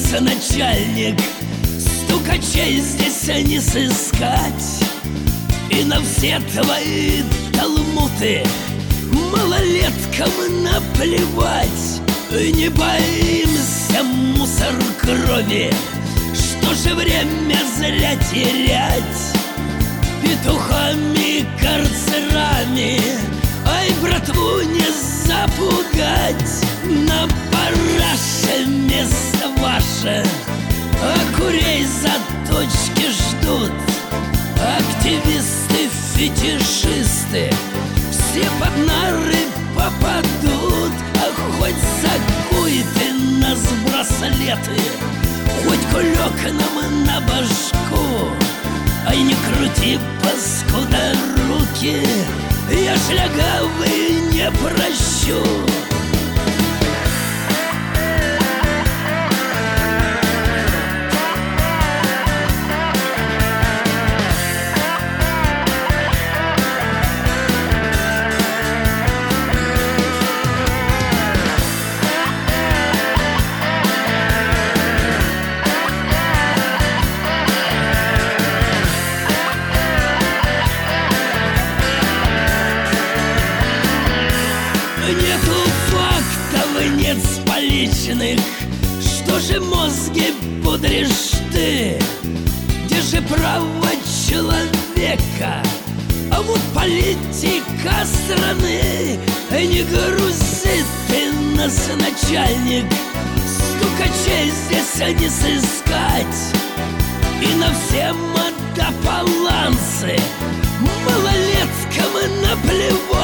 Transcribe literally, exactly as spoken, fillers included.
начальник, стукачей здесь не сыскать. И на все твои талмуты малолеткам наплевать. Не боимся, мусор крови, что же время зря терять петухами, карцерами. Ай, братву не запугать. На параше место ваше, а курей заточки ждут. Активисты, фетишисты все под нары попадут. А хоть закуй ты нас браслеты, хоть кулек нам на башку. Ай, не крути, паскуда, руки, я шлягавый не прощу. Нету фактов, нет споличных. Что же мозги пудришь ты? Где же право человека? А вот политика страны. Не грузи ты нас, начальник, стукачей здесь не сыскать. И на все модополанцы малолеткам наплевать.